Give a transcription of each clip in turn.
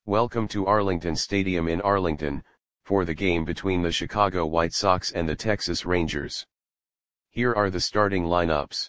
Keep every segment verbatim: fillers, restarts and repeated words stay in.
Welcome to Arlington Stadium in Arlington, for the game between the Chicago White Sox and the Texas Rangers. Here are the starting lineups.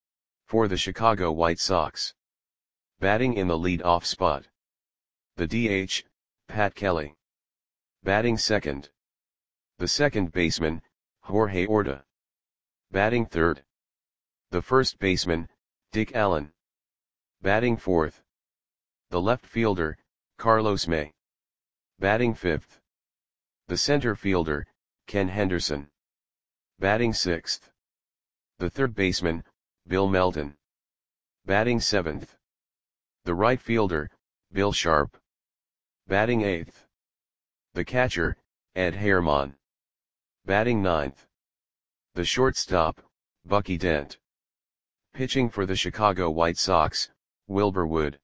For the Chicago White Sox. Batting in the lead-off spot. The D H, Pat Kelly. Batting second. The second baseman, Jorge Orta. Batting third. The first baseman, Dick Allen. Batting fourth. The left fielder, Carlos May. Batting fifth. The center fielder, Ken Henderson. Batting sixth. The third baseman, Bill Melton. Batting seventh. The right fielder, Bill Sharp. Batting eighth. The catcher, Ed Herman. Batting ninth. The shortstop, Bucky Dent. Pitching for the Chicago White Sox, Wilbur Wood.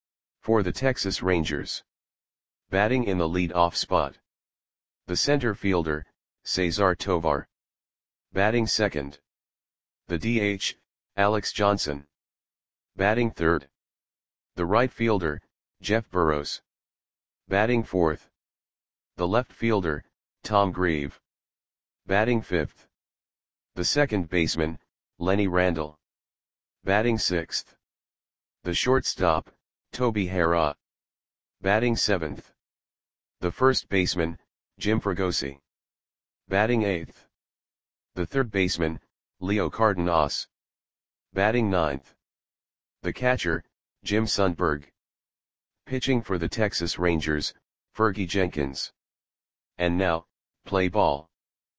For the Texas Rangers. Batting in the lead-off spot. The center fielder, Cesar Tovar. Batting second. The D H, Alex Johnson. Batting third. The right fielder, Jeff Burroughs. Batting fourth. The left fielder, Tom Grieve. Batting fifth. The second baseman, Lenny Randle. Batting sixth. The shortstop, Toby Harrah. Batting seventh. The first baseman, Jim Fregosi. Batting eighth. The third baseman, Leo Cardenas. Batting ninth. The catcher, Jim Sundberg. Pitching for the Texas Rangers, Fergie Jenkins. And now, play ball.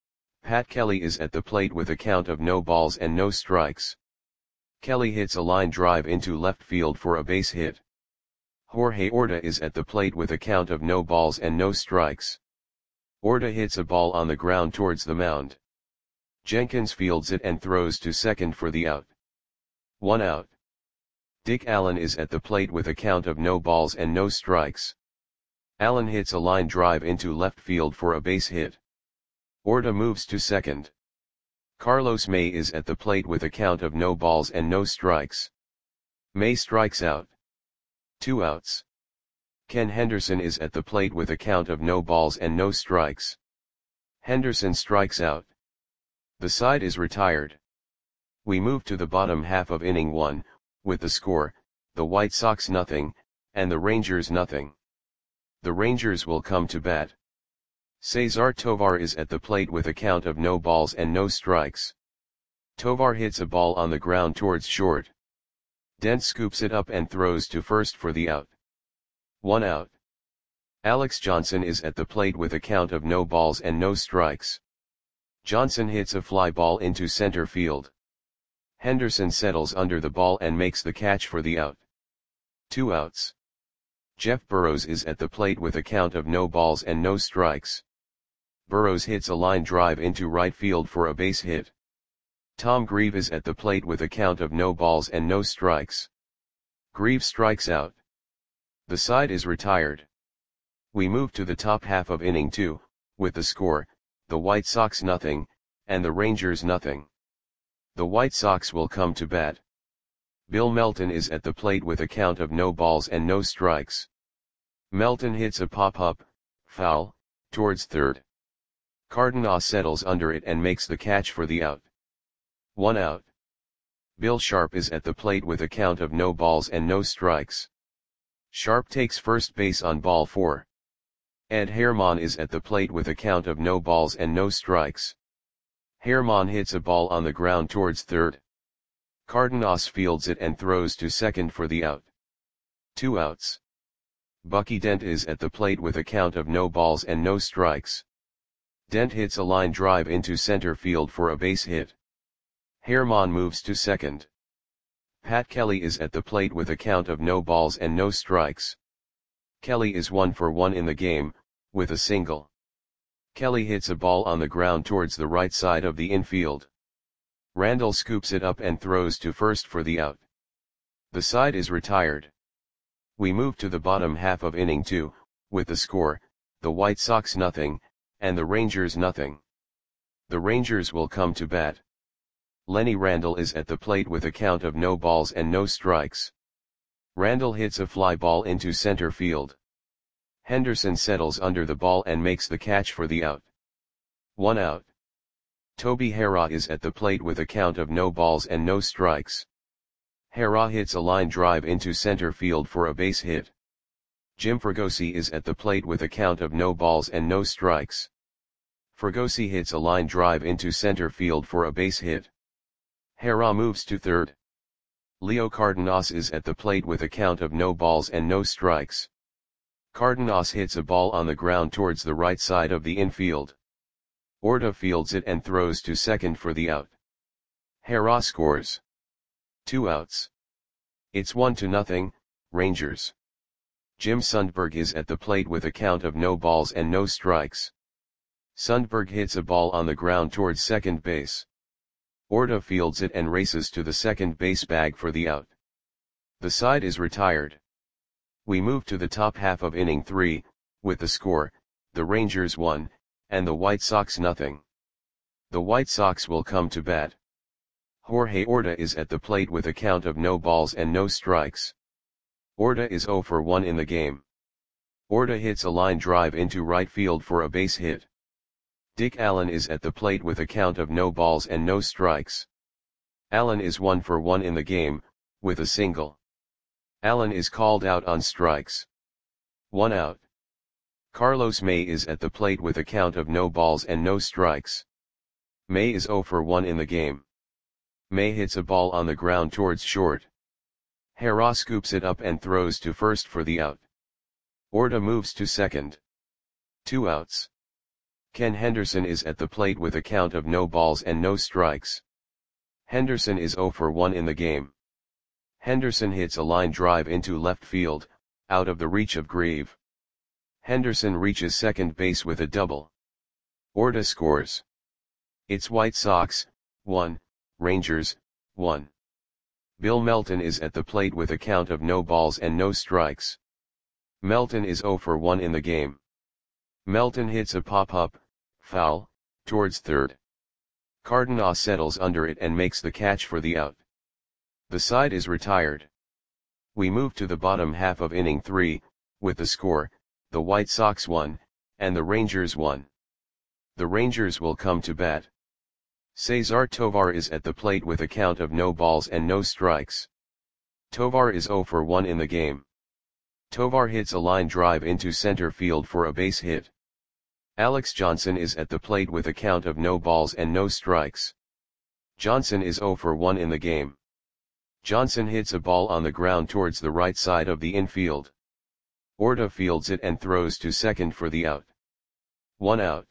Pat Kelly is at the plate with a count of no balls and no strikes. Kelly hits a line drive into left field for a base hit. Jorge Orta is at the plate with a count of no balls and no strikes. Orta hits a ball on the ground towards the mound. Jenkins fields it and throws to second for the out. One out. Dick Allen is at the plate with a count of no balls and no strikes. Allen hits a line drive into left field for a base hit. Orta moves to second. Carlos May is at the plate with a count of no balls and no strikes. May strikes out. Two outs. Ken Henderson is at the plate with a count of no balls and no strikes. Henderson strikes out. The side is retired. We move to the bottom half of inning one, with the score, the White Sox nothing, and the Rangers nothing. The Rangers will come to bat. Cesar Tovar is at the plate with a count of no balls and no strikes. Tovar hits a ball on the ground towards short. Dent scoops it up and throws to first for the out. One out. Alex Johnson is at the plate with a count of no balls and no strikes. Johnson hits a fly ball into center field. Henderson settles under the ball and makes the catch for the out. Two outs. Jeff Burroughs is at the plate with a count of no balls and no strikes. Burroughs hits a line drive into right field for a base hit. Tom Grieve is at the plate with a count of no balls and no strikes. Grieve strikes out. The side is retired. We move to the top half of inning two, with the score, the White Sox nothing, and the Rangers nothing. The White Sox will come to bat. Bill Melton is at the plate with a count of no balls and no strikes. Melton hits a pop-up, foul, towards third. Cardenas settles under it and makes the catch for the out. One out. Bill Sharp is at the plate with a count of no balls and no strikes. Sharp takes first base on ball four. Ed Herman is at the plate with a count of no balls and no strikes. Herman hits a ball on the ground towards third. Cardenas fields it and throws to second for the out. Two outs. Bucky Dent is at the plate with a count of no balls and no strikes. Dent hits a line drive into center field for a base hit. Herman moves to second. Pat Kelly is at the plate with a count of no balls and no strikes. Kelly is one for one in the game, with a single. Kelly hits a ball on the ground towards the right side of the infield. Randle scoops it up and throws to first for the out. The side is retired. We move to the bottom half of inning two, with the score, the White Sox nothing, and the Rangers nothing. The Rangers will come to bat. Lenny Randle is at the plate with a count of no balls and no strikes. Randle hits a fly ball into center field. Henderson settles under the ball and makes the catch for the out. One out. Toby Harrah is at the plate with a count of no balls and no strikes. Harrah hits a line drive into center field for a base hit. Jim Fregosi is at the plate with a count of no balls and no strikes. Fregosi hits a line drive into center field for a base hit. Harrah moves to third. Leo Cardenas is at the plate with a count of no balls and no strikes. Cardenas hits a ball on the ground towards the right side of the infield. Orta fields it and throws to second for the out. Harrah scores. Two outs. It's one to nothing, Rangers. Jim Sundberg is at the plate with a count of no balls and no strikes. Sundberg hits a ball on the ground towards second base. Orta fields it and races to the second base bag for the out. The side is retired. We move to the top half of inning three, with the score, the Rangers one, and the White Sox nothing. The White Sox will come to bat. Jorge Orta is at the plate with a count of no balls and no strikes. Orta is zero for one in the game. Orta hits a line drive into right field for a base hit. Dick Allen is at the plate with a count of no balls and no strikes. Allen is one for one in the game, with a single. Allen is called out on strikes. One out. Carlos May is at the plate with a count of no balls and no strikes. May is zero for one in the game. May hits a ball on the ground towards short. Harrah scoops it up and throws to first for the out. Orta moves to second. Two outs. Ken Henderson is at the plate with a count of no balls and no strikes. Henderson is zero for one in the game. Henderson hits a line drive into left field, out of the reach of Grieve. Henderson reaches second base with a double. Orta scores. It's White Sox, one, Rangers, one. Bill Melton is at the plate with a count of no balls and no strikes. Melton is zero for one in the game. Melton hits a pop-up, foul, towards third. Cardenas settles under it and makes the catch for the out. The side is retired. We move to the bottom half of inning three, with the score, the White Sox one, and the Rangers one. The Rangers will come to bat. Cesar Tovar is at the plate with a count of no balls and no strikes. Tovar is zero for one in the game. Tovar hits a line drive into center field for a base hit. Alex Johnson is at the plate with a count of no balls and no strikes. Johnson is zero for one in the game. Johnson hits a ball on the ground towards the right side of the infield. Orta fields it and throws to second for the out. One out.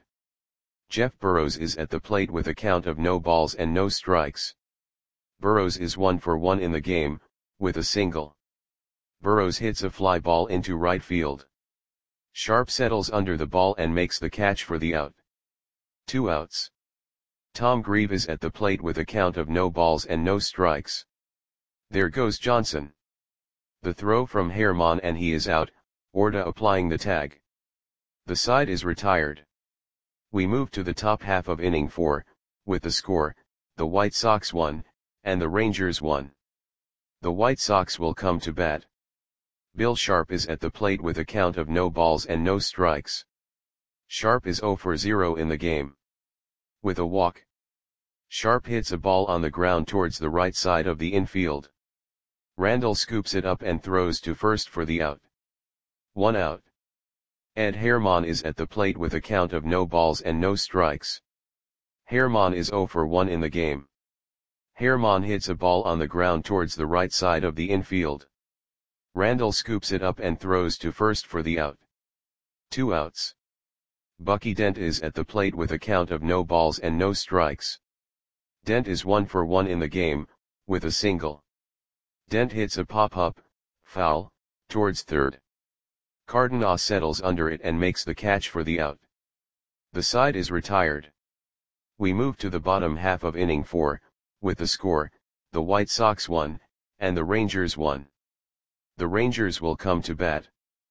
Jeff Burrows is at the plate with a count of no balls and no strikes. Burrows is one for one in the game, with a single. Burrows hits a fly ball into right field. Sharp settles under the ball and makes the catch for the out. Two outs. Tom Grieve is at the plate with a count of no balls and no strikes. There goes Johnson. The throw from Herman and he is out, Orta applying the tag. The side is retired. We move to the top half of inning four, with the score, the White Sox one, and the Rangers one. The White Sox will come to bat. Bill Sharp is at the plate with a count of no balls and no strikes. Sharp is zero for zero in the game. With a walk. Sharp hits a ball on the ground towards the right side of the infield. Randall scoops it up and throws to first for the out. One out. Ed Herman is at the plate with a count of no balls and no strikes. Herman is zero for one in the game. Herman hits a ball on the ground towards the right side of the infield. Randall scoops it up and throws to first for the out. Two outs. Bucky Dent is at the plate with a count of no balls and no strikes. Dent is one for one in the game, with a single. Dent hits a pop-up, foul, towards third. Cardenas settles under it and makes the catch for the out. The side is retired. We move to the bottom half of inning four, with the score, the White Sox one, and the Rangers one. The Rangers will come to bat.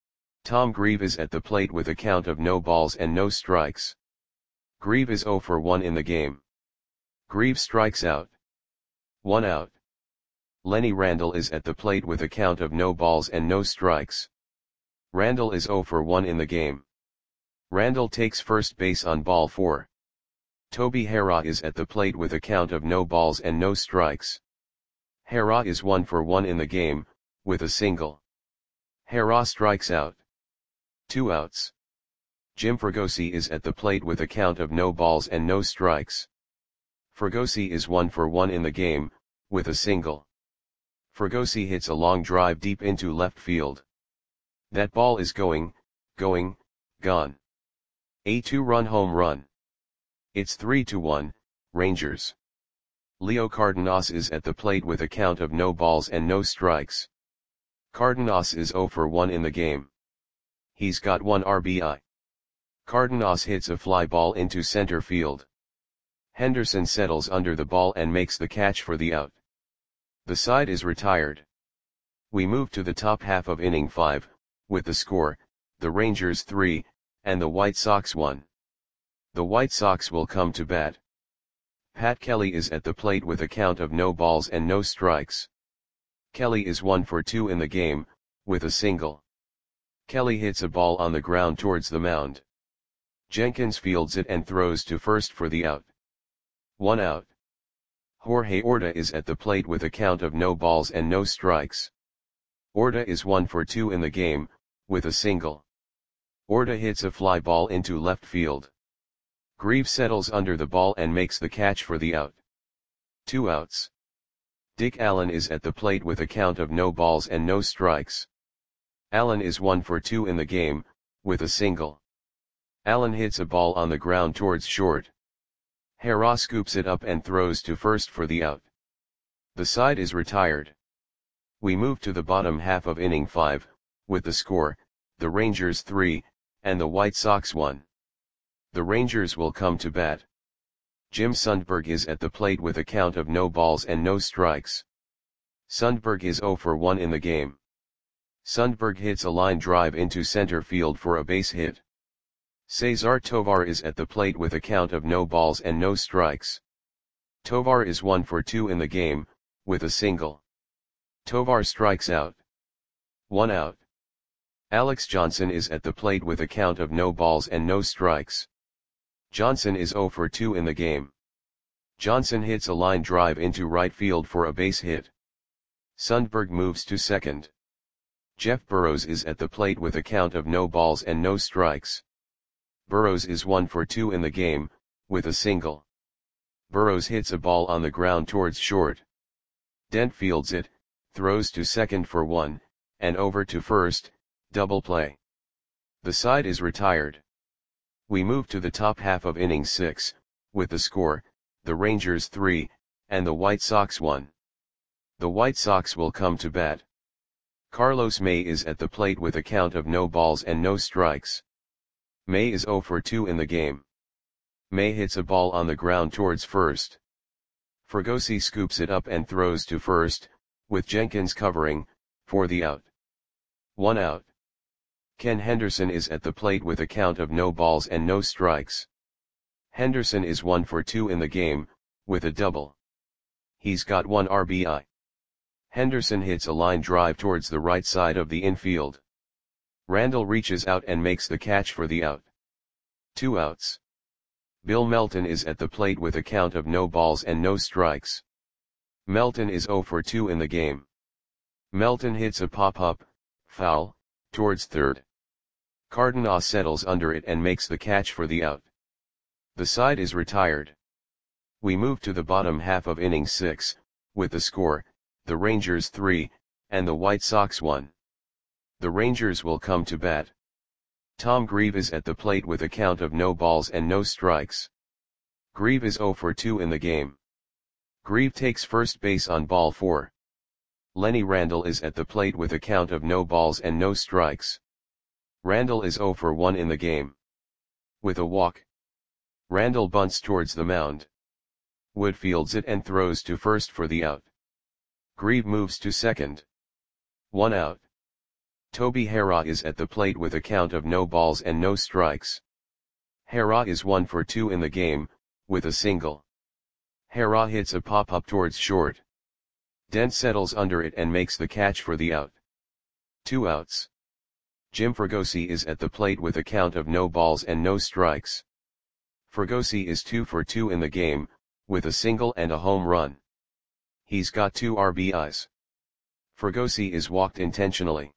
Tom Grieve is at the plate with a count of no balls and no strikes. Grieve is zero for one in the game. Grieve strikes out. One out. Lenny Randall is at the plate with a count of no balls and no strikes. Randall is zero for one in the game. Randall takes first base on ball four. Toby Harrah is at the plate with a count of no balls and no strikes. Harrah is one for one in the game, with a single. Harrah strikes out. Two outs. Jim Fregosi is at the plate with a count of no balls and no strikes. Fregosi is one for one in the game, with a single. Fregosi hits a long drive deep into left field. That ball is going, going, gone. A two-run home run. It's three to one, Rangers. Leo Cardenas is at the plate with a count of no balls and no strikes. Cardenas is zero for one in the game. He's got one R B I. Cardenas hits a fly ball into center field. Henderson settles under the ball and makes the catch for the out. The side is retired. We move to the top half of inning five, with the score, the Rangers three, and the White Sox one. The White Sox will come to bat. Pat Kelly is at the plate with a count of no balls and no strikes. Kelly is one for two in the game, with a single. Kelly hits a ball on the ground towards the mound. Jenkins fields it and throws to first for the out. One out. Jorge Orta is at the plate with a count of no balls and no strikes. Orta is one for two in the game, with a single. Orta hits a fly ball into left field. Grieve settles under the ball and makes the catch for the out. Two outs. Dick Allen is at the plate with a count of no balls and no strikes. Allen is one for two in the game, with a single. Allen hits a ball on the ground towards short. Harrah scoops it up and throws to first for the out. The side is retired. We move to the bottom half of inning five, with the score, the Rangers three, and the White Sox one. The Rangers will come to bat. Jim Sundberg is at the plate with a count of no balls and no strikes. Sundberg is zero for one in the game. Sundberg hits a line drive into center field for a base hit. Cesar Tovar is at the plate with a count of no balls and no strikes. Tovar is one for two in the game, with a single. Tovar strikes out. One out. Alex Johnson is at the plate with a count of no balls and no strikes. Johnson is zero for two in the game. Johnson hits a line drive into right field for a base hit. Sundberg moves to second. Jeff Burrows is at the plate with a count of no balls and no strikes. Burrows is one for two in the game, with a single. Burrows hits a ball on the ground towards short. Dent fields it, throws to second for one, and over to first, double play. The side is retired. We move to the top half of inning six, with the score, the Rangers three, and the White Sox one. The White Sox will come to bat. Carlos May is at the plate with a count of no balls and no strikes. May is zero for two in the game. May hits a ball on the ground towards first. Fregosi scoops it up and throws to first, with Jenkins covering, for the out. One out. Ken Henderson is at the plate with a count of no balls and no strikes. Henderson is one for two in the game, with a double. He's got one R B I. Henderson hits a line drive towards the right side of the infield. Randall reaches out and makes the catch for the out. Two outs. Bill Melton is at the plate with a count of no balls and no strikes. Melton is zero for two in the game. Melton hits a pop-up, foul, towards third. Cardenas settles under it and makes the catch for the out. The side is retired. We move to the bottom half of inning six, with the score, the Rangers three, and the White Sox one. The Rangers will come to bat. Tom Grieve is at the plate with a count of no balls and no strikes. Grieve is zero for two in the game. Grieve takes first base on ball four. Lenny Randall is at the plate with a count of no balls and no strikes. Randall is zero for one in the game. With a walk. Randall bunts towards the mound. Wood fields it and throws to first for the out. Grieve moves to second. One out. Toby Harrah is at the plate with a count of no balls and no strikes. Harrah is one for two in the game, with a single. Harrah hits a pop-up towards short. Dent settles under it and makes the catch for the out. Two outs. Jim Fregosi is at the plate with a count of no balls and no strikes. Fregosi is two for two in the game, with a single and a home run. He's got two R B Is. Fregosi is walked intentionally.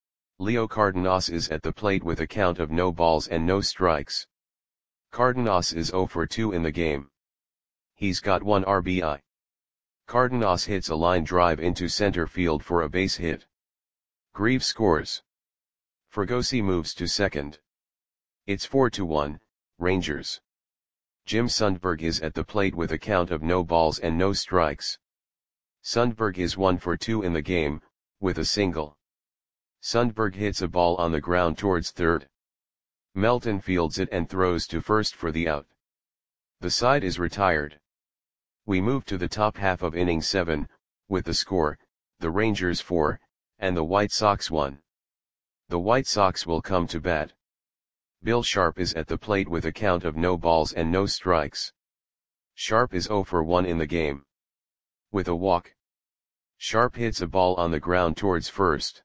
Leo Cardenas is at the plate with a count of no balls and no strikes. Cardenas is zero for two in the game. He's got one R B I. Cardenas hits a line drive into center field for a base hit. Grieve scores. Fregosi moves to second. It's four to one, Rangers. Jim Sundberg is at the plate with a count of no balls and no strikes. Sundberg is one for two in the game, with a single. Sundberg hits a ball on the ground towards third. Melton fields it and throws to first for the out. The side is retired. We move to the top half of inning seven, with the score, the Rangers four, and the White Sox one. The White Sox will come to bat. Bill Sharp is at the plate with a count of no balls and no strikes. Sharp is zero for one in the game. With a walk. Sharp hits a ball on the ground towards first.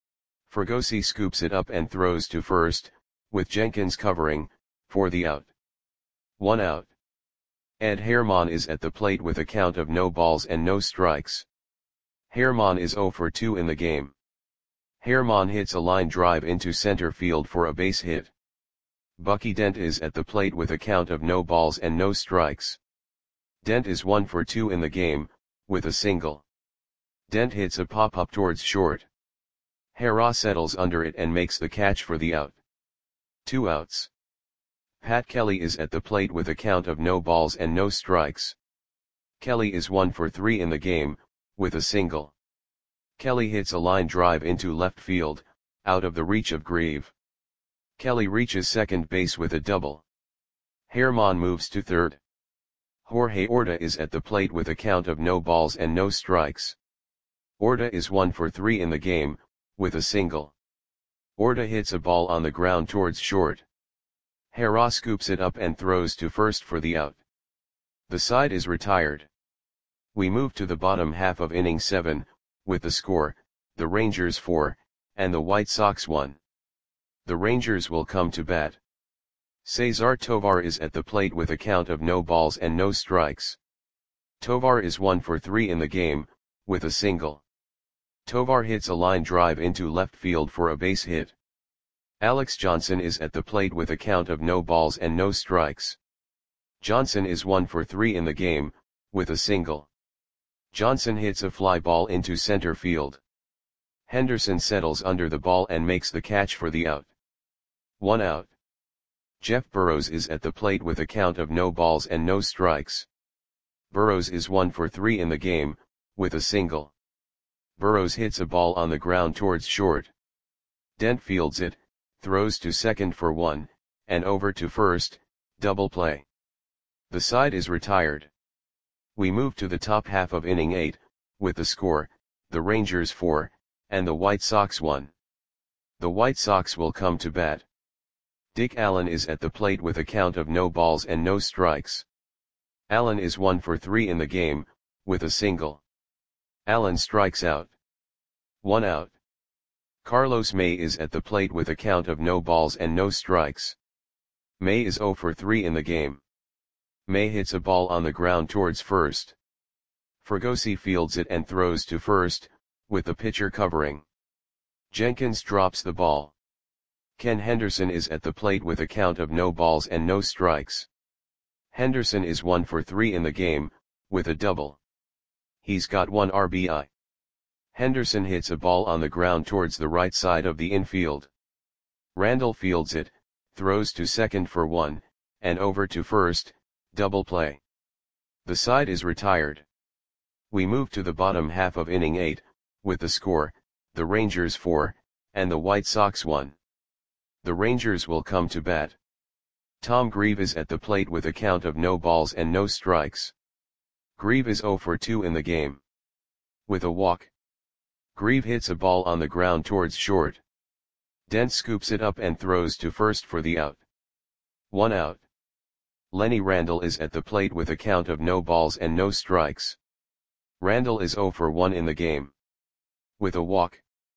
Fregosi scoops it up and throws to first, with Jenkins covering, for the out. One out. Ed Herman is at the plate with a count of no balls and no strikes. Herman is zero for two in the game. Herman hits a line drive into center field for a base hit. Bucky Dent is at the plate with a count of no balls and no strikes. Dent is one for two in the game, with a single. Dent hits a pop-up towards short. Hera settles under it and makes the catch for the out. Two outs. Pat Kelly is at the plate with a count of no balls and no strikes. Kelly is one for three in the game, with a single. Kelly hits a line drive into left field, out of the reach of Grieve. Kelly reaches second base with a double. Herman moves to third. Jorge Orta is at the plate with a count of no balls and no strikes. Orta is one for three in the game, with a single. Orta hits a ball on the ground towards short. Hera scoops it up and throws to first for the out. The side is retired. We move to the bottom half of inning seven, with the score, the Rangers four, and the White Sox one. The Rangers will come to bat. Cesar Tovar is at the plate with a count of no balls and no strikes. Tovar is one for three in the game, with a single. Tovar hits a line drive into left field for a base hit. Alex Johnson is at the plate with a count of no balls and no strikes. Johnson is one for three in the game, with a single. Johnson hits a fly ball into center field. Henderson settles under the ball and makes the catch for the out. One out. Jeff Burrows is at the plate with a count of no balls and no strikes. Burrows is one for three in the game, with a single. Burrows hits a ball on the ground towards short. Dent fields it, throws to second for one, and over to first, double play. The side is retired. We move to the top half of inning eight, with the score, the Rangers four, and the White Sox one. The White Sox will come to bat. Dick Allen is at the plate with a count of no balls and no strikes. Allen is one for three in the game, with a single. Allen strikes out. One out. Carlos May is at the plate with a count of no balls and no strikes. May is zero for three in the game. May hits a ball on the ground towards first. Fregosi fields it and throws to first, with the pitcher covering. Jenkins drops the ball. Ken Henderson is at the plate with a count of no balls and no strikes. Henderson is one for three in the game, with a double. He's got one R B I. Henderson hits a ball on the ground towards the right side of the infield. Randall fields it, throws to second for one, and over to first, double play. The side is retired. We move to the bottom half of inning eight, with the score, the Rangers four, and the White Sox one. The Rangers will come to bat. Tom Grieve is at the plate with a count of no balls and no strikes. Grieve is zero for two in the game. With a walk. Grieve hits a ball on the ground towards short. Dent scoops it up and throws to first for the out. One out. Lenny Randall is at the plate with a count of no balls and no strikes. Randall is zero for one in the game. With a walk.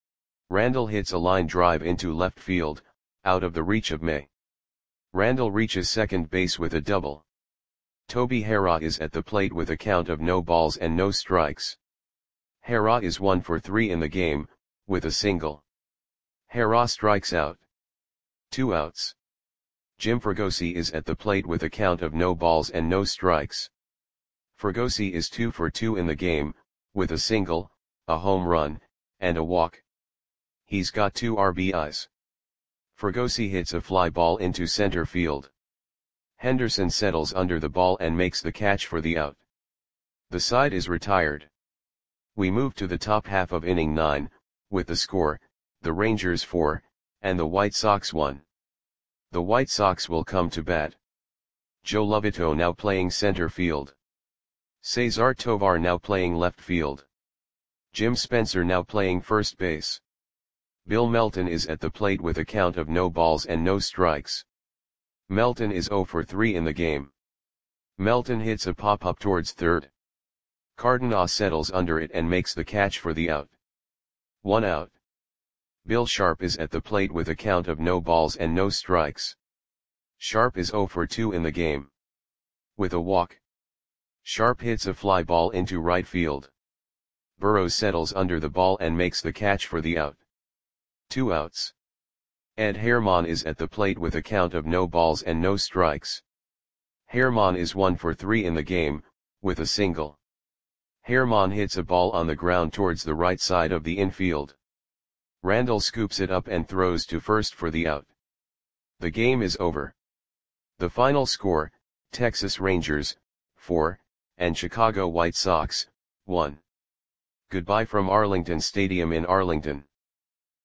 Randall hits a line drive into left field, out of the reach of May. Randall reaches second base with a double. Toby Harrah is at the plate with a count of no balls and no strikes. Harrah is one for three in the game, with a single. Harrah strikes out. Two outs. Jim Fregosi is at the plate with a count of no balls and no strikes. Fregosi is two for two in the game, with a single, a home run, and a walk. He's got two R B Is. Fregosi hits a fly ball into center field. Henderson settles under the ball and makes the catch for the out. The side is retired. We move to the top half of inning nine, with the score, the Rangers four, and the White Sox one. The White Sox will come to bat. Joe Lovito now playing center field. Cesar Tovar now playing left field. Jim Spencer now playing first base. Bill Melton is at the plate with a count of no balls and no strikes. Melton is zero for three in the game. Melton hits a pop-up towards third. Cardenas settles under it and makes the catch for the out. One out. Bill Sharp is at the plate with a count of no balls and no strikes. Sharp is zero for two in the game. With a walk. Sharp hits a fly ball into right field. Burrows settles under the ball and makes the catch for the out. Two outs. Ed Herman is at the plate with a count of no balls and no strikes. Herman is one for three in the game, with a single. Herman hits a ball on the ground towards the right side of the infield. Randall scoops it up and throws to first for the out. The game is over. The final score, Texas Rangers, four, and Chicago White Sox, one. Goodbye from Arlington Stadium in Arlington.